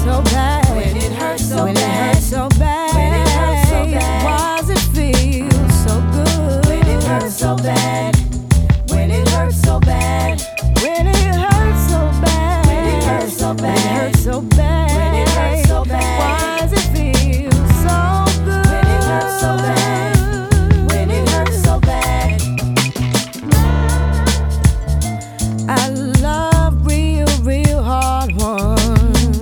so bad, when it hurts so when bad, it hurts so bad, when it hurts so bad, why does it feel so good? when it hurts so bad, when it hurts so bad, when it hurts so bad, when it hurts so bad, when it hurts so bad, when it hurts so bad, why does it feel so good? when it hurts so bad, when it hurts so bad. I love real hard ones,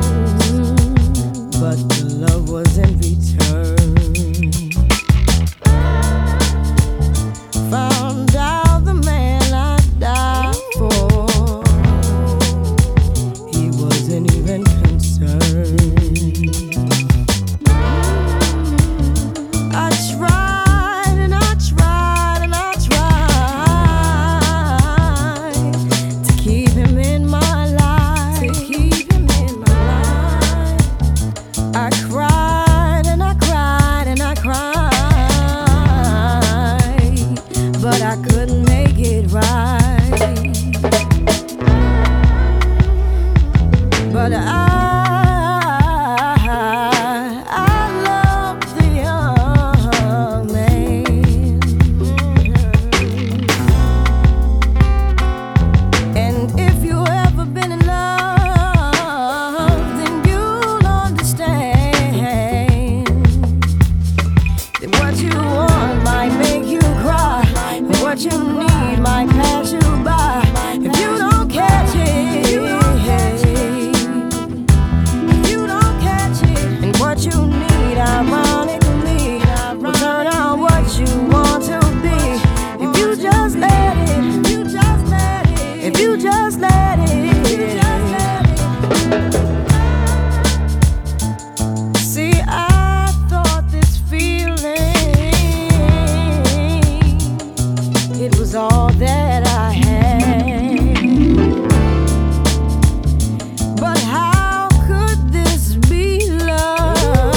but the love was in return. Found out the man I died for, he wasn't even concerned. I tried and I tried and I tried to keep him in my life, to keep him in my life. I cried and I cried and I cried, but I couldn't make it right. But I love the young man, and if you ever been in love, then you'll understand that what you want might make you cry, and what you need might pass you by. If you don't catch it, if you don't catch it, and what you need, ironically, will turn out what you want to be. If you just let it, if you just let it, if you just let it, if you just let it. See, I thought this feeling, it was all that I had. But how could this be love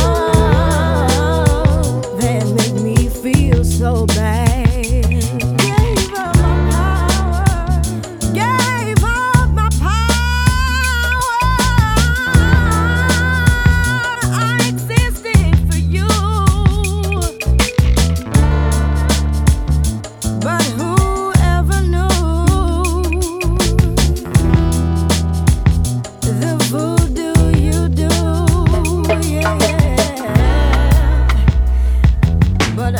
that made me feel so bad? Gave up my power, gave up my power. I existed for you, but whoever knew the voodoo you do, yeah. But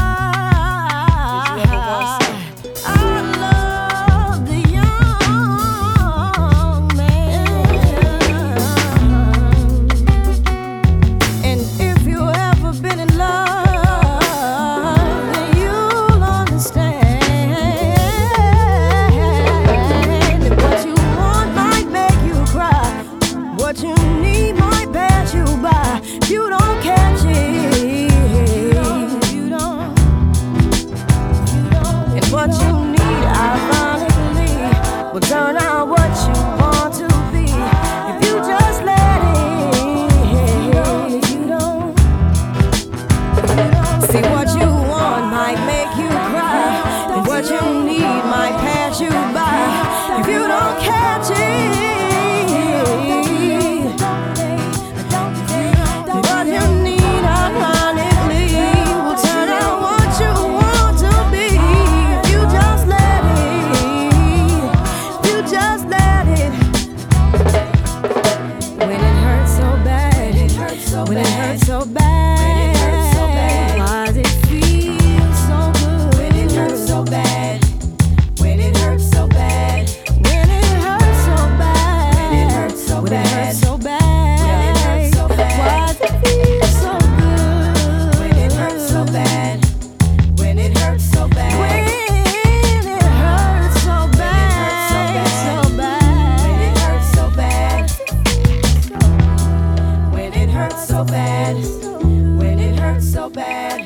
I love the young man, and if you ever been in love, then you'll understand that what you want might make you cry, what you need might pass you by. If you don't catch it, you don't, and what you need, ironically, will turn out what you want to be. If you just let it, if you don't, see, what you want might make you cry, and what you need might pass you by. If you don't catch it, what you need, ironically, will turn out what you want to be. If you just let it, if you just let it. When it hurts so bad, when it hurts so bad, why does it feel so good? When it hurts so bad, when it hurts so bad, When it hurts so bad, when it hurts so when it bad, hurts so bad, when it hurts so bad, why does it feel so good? when it hurts so bad, when it hurts so bad, When it hurts so bad, so bad, when it hurts so bad, when it hurts so bad, when it hurts so bad.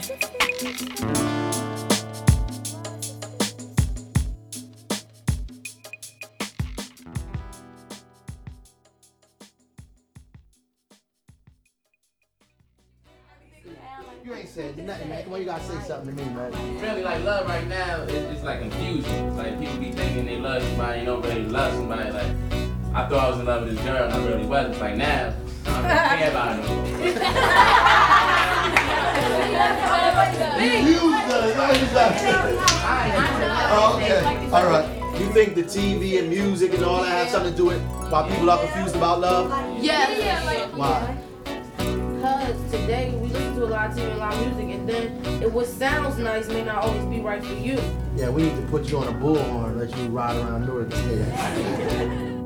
You ain't said nothing, man. Come on, you gotta say something to me, man. Really, like, love right now is like confusion. It's like people be thinking they love somebody, you don't really love somebody. Like, I thought I was in love with this girl and I really wasn't. It's like now, don't care about it no more. Oh, okay. All right. You think the TV and music and all that have something to do with why people are confused about love? Yes. Why? Because today we listen to a lot of TV and a lot of music, and then what sounds nice may not always be right for you. Yeah, we need to put you on a bullhorn and let you ride around Newark and say that.